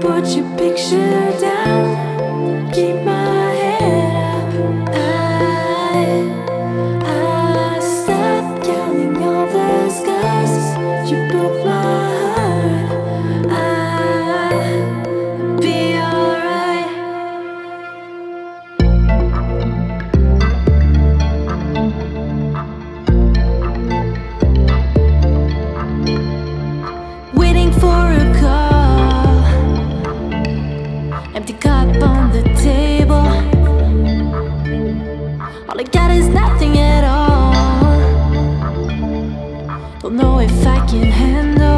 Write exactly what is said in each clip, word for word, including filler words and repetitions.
put your picture down, keep my head up. I, I stopped counting all the scars. You broke my heart. I'll be alright. Waiting for a call, empty cup on the table. All I got is nothing at all. Don't know if I can handle.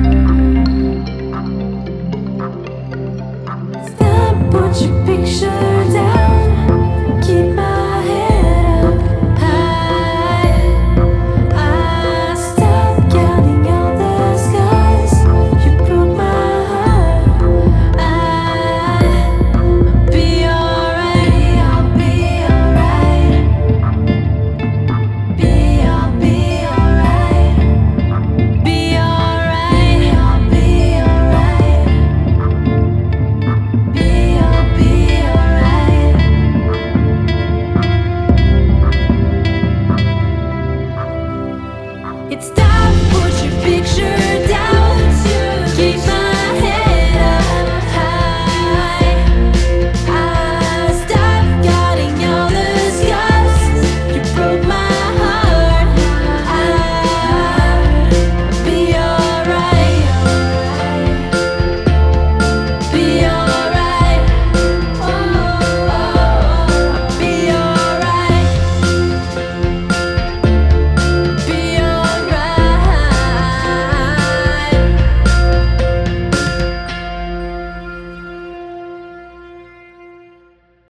Mm-hmm. Stop, put your picture